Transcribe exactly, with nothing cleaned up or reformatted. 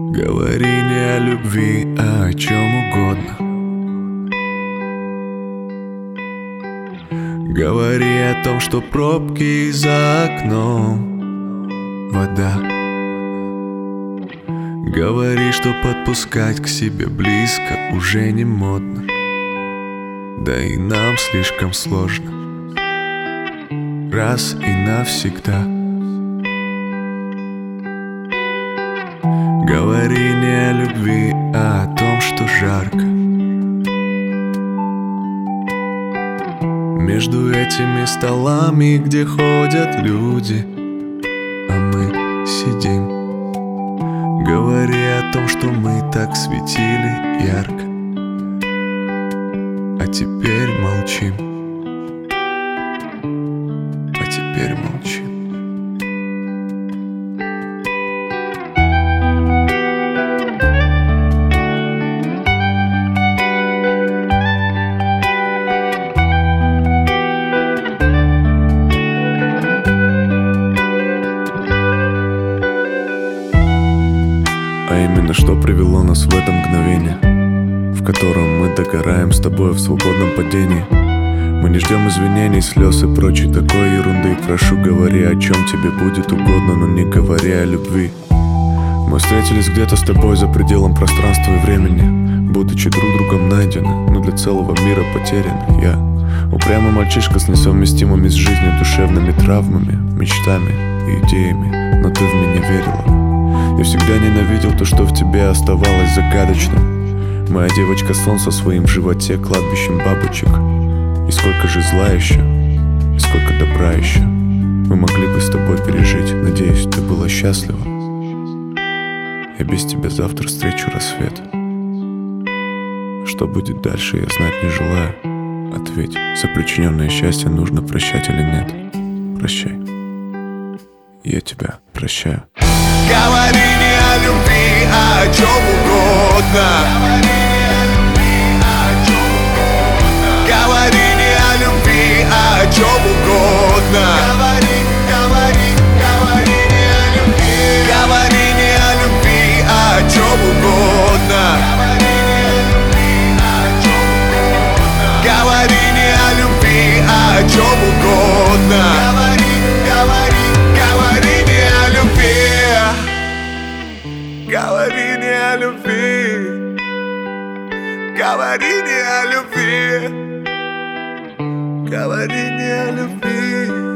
Говори не о любви, а о чем угодно. Говори о том, что пробки за окном, вода. Говори, что подпускать к себе близко уже не модно. Да и нам слишком сложно раз и навсегда. Говори не о любви, а о том, что жарко. Между этими столами, где ходят люди, а мы сидим. Говори о том, что мы так светили ярко, а теперь молчим. А теперь молчим. А именно что привело нас в это мгновение, в котором мы догораем с тобой в свободном падении. Мы не ждем извинений, слез и прочей такой ерунды. Прошу, говори о чем тебе будет угодно, но не говори о любви. Мы встретились где-то с тобой за пределом пространства и времени, будучи друг другом найдены, но для целого мира потеряны. Я упрямый мальчишка с несовместимыми с жизнью душевными травмами, мечтами и идеями, но ты в меня верила. Я всегда ненавидел то, что в тебе оставалось загадочным. Моя девочка-сон со своим в животе кладбищем бабочек. И сколько же зла еще, и сколько добра еще мы могли бы с тобой пережить. Надеюсь, ты была счастлива. Я без тебя завтра встречу рассвет. Что будет дальше, я знать не желаю. Ответь, за причиненное счастье нужно прощать или нет? Прощай. Я тебя прощаю. Говори не о любви, а о чем угодно. Говори не о любви, а о чем угодно. Говори, говори, говори не о любви. Говори не о любви, а о чем угодно. Говори не о любви, а о чем угодно. Говори, говори, говори не о любви. Говори не о любви. Говори не о любви. Говори не о любви.